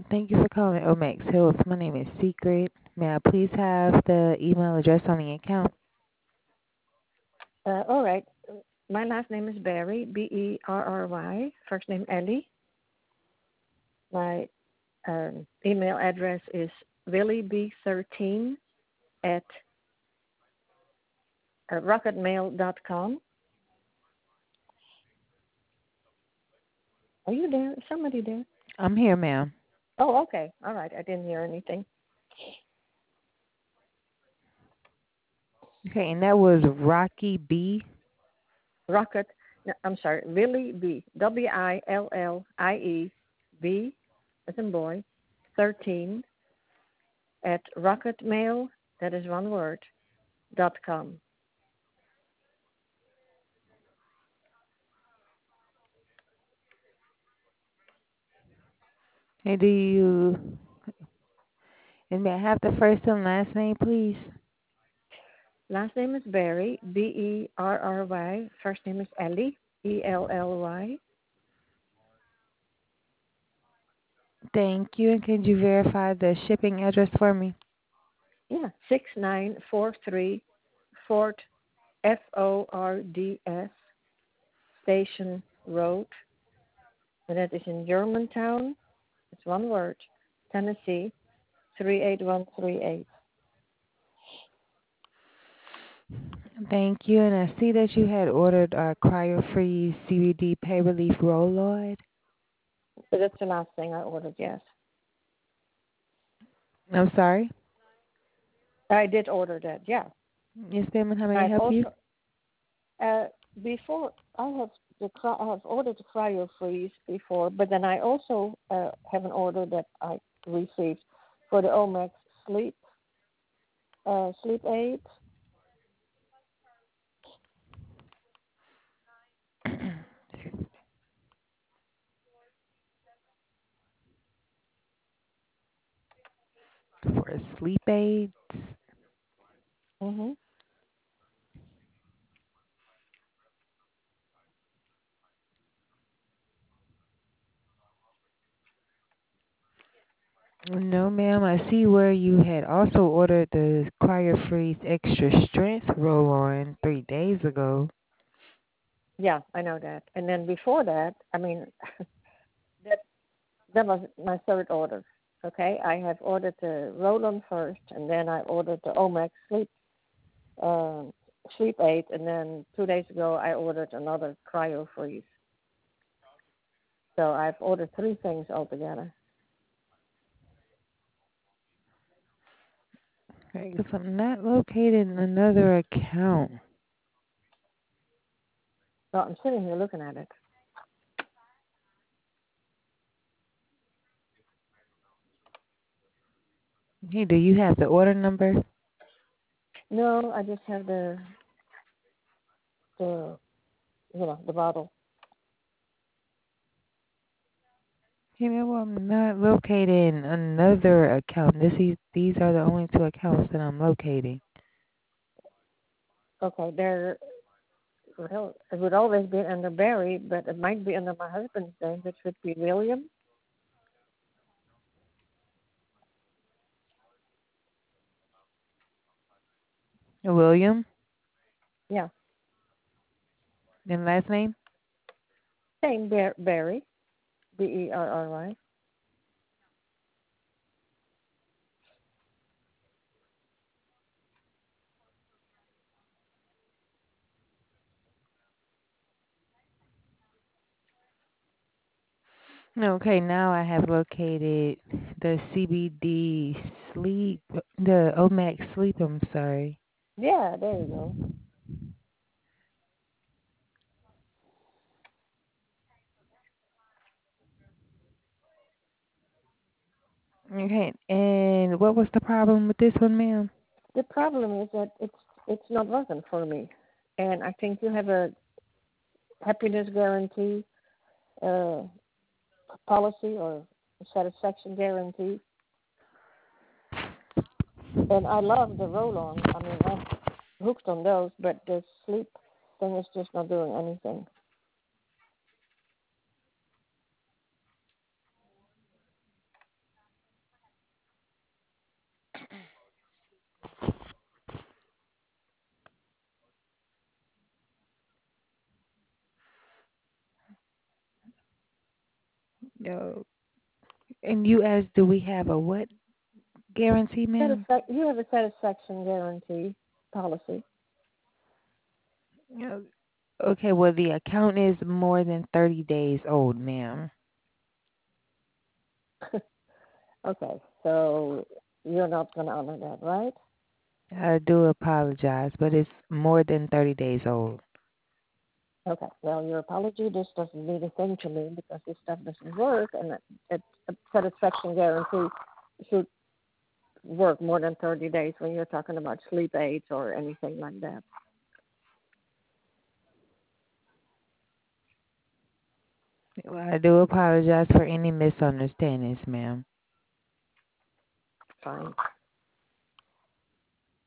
Thank you for calling Omax Hills. My name is Secret. May I please have the email address on the account? All right. My last name is Berry, Berry. First name Ellie. My email address is willieb13 at rocketmail.com. Are you there? Is somebody there? I'm here, ma'am. Oh, okay. All right. I didn't hear anything. Okay, and that was Rocky B. Rocket. No, I'm sorry. Willie B. Willie B. As in boy. 13 at rocketmail. That is one word. .com. Hey, and may I have the first and last name, please? Last name is Berry, Berry. First name is Ellie, Elly. Thank you. And could you verify the shipping address for me? Yeah, 6943 Fort Fords Station Road, and that is in Germantown. It's one word, Tennessee, 38138. Thank you. And I see that you had ordered our cryo-free CBD pain relief Roloid. So that's the last thing I ordered, yes. I'm sorry? I did order that, yeah. Yes, ma'am. And how may I I've help you? also, before, I have ordered the cryo freeze before, but then I also have an order that I received for the Omax sleep aid. For sleep aids? Mhm. No, ma'am. I see where you had also ordered the CryoFreeze Extra Strength roll-on 3 days ago. Yeah, I know that. And then before that, I mean, that that was my third order. Okay, I have ordered the roll-on first, and then I ordered the Omax um, sleep aid, and then 2 days ago I ordered another cryo freeze. So I've ordered three things altogether. Okay, 'cause I'm not located in another account. So I'm sitting here looking at it. Hey, do you have the order number? No, I just have the the bottle. You know, I'm not located in another account. These are the only two accounts that I'm locating. Okay, there. Well, it would always be under Barry, but it might be under my husband's name, which would be William. William, Yeah, and last name? same Barry, Berry. Okay, now I have located the CBD sleep, the Omax sleep, I'm sorry. Yeah, there you go. Okay, and what was the problem with this one, ma'am? The problem is that it's not working for me, and I think you have a happiness guarantee uh, policy or satisfaction guarantee. And I love the roll-on. I mean, I'm hooked on those, but the sleep thing is just not doing anything. Yo, and you asked, do we have a what guarantee, ma'am? You have a satisfaction guarantee policy. Yo, okay, well, the account is more than 30 days old, ma'am. Okay, so you're not going to honor that, right? I do apologize, but it's more than 30 days old. Okay, well, your apology just doesn't mean a thing to me because this stuff doesn't work, and a satisfaction guarantee should work more than 30 days when you're talking about sleep aids or anything like that. Well, I do apologize for any misunderstandings, ma'am. Fine.